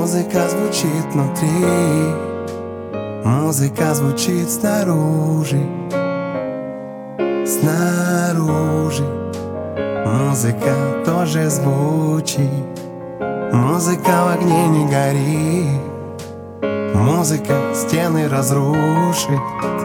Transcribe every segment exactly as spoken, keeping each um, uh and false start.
Музыка звучит внутри, музыка звучит снаружи, снаружи. Музыка тоже звучит, музыка в огне не горит, музыка стены разрушит.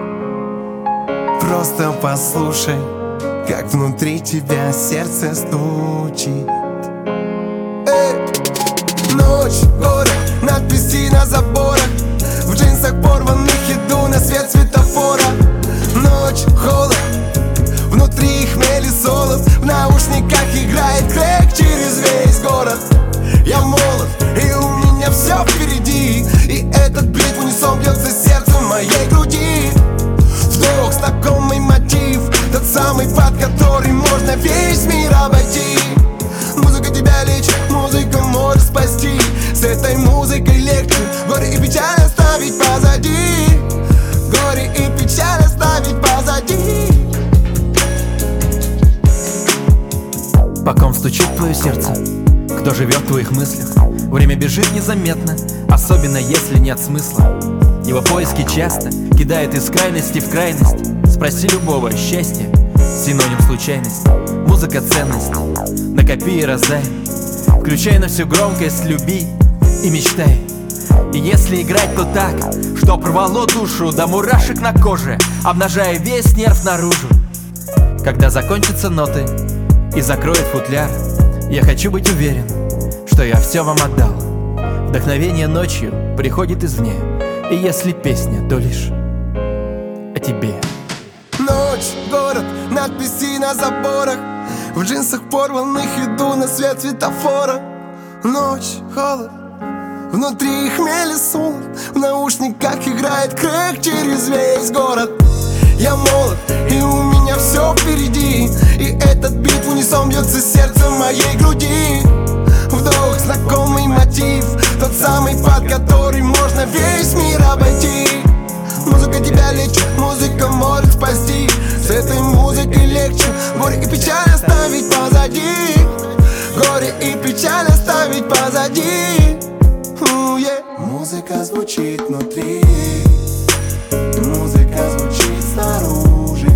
Просто послушай, как внутри тебя сердце стучит. Эй! Ночь, город, надписи на заборах, в джинсах порванных иду на свет светофора. Ночь, холод, внутри хмель и солод, в наушниках играет крэк через весь город. Я молод, и у меня все впереди, и этот бит в унисон бьется сердцем моей груди. Вдох, знакомый мотив, тот самый, под который можно весь мир обойти. Музыка тебя лечит, музыка может спасти. С этой музыкой легче горе и печаль оставить позади. Горе и печаль оставить позади. По ком стучит твое сердце? Кто живет в твоих мыслях? Время бежит незаметно, особенно если нет смысла. Его поиски часто кидают из крайности в крайность. Спроси любого, счастье синоним случайности. Музыка ценность, накопи и раздай. Включай на всю громкость, люби и мечтай. И если играть, то так, чтоб рвало душу до мурашек на коже, обнажая весь нерв наружу. Когда закончатся ноты и закроет футляр, я хочу быть уверен, что я все вам отдал. Вдохновение ночью приходит извне, и если песня, то лишь о тебе. Ночь, город, надписи на заборах, в джинсах порванных иду на свет светофора. Ночь, холод, внутри хмель и солод, в наушниках играет крэк через весь город. Я молод, и у меня все впереди, и этот бит в унисон бьется сердцем моей груди. Вдох, знакомый мотив, тот самый, под который можно весь мир обойти. Музыка тебя лечит, музыка может спасти. С этой музыкой легче горе и печаль оставить позади. Горе и печаль оставить позади. uh, yeah. Музыка звучит внутри, музыка звучит снаружи,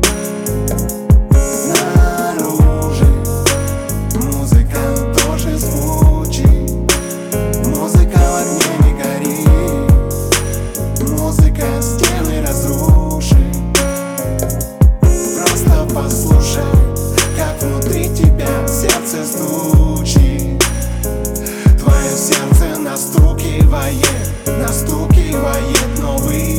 снаружи. Музыка тоже звучит, музыка в огне не горит, музыка стены разрушит. Просто послушай, как внутри тебя сердце стучит. Твое сердце настукивает, настукивает новый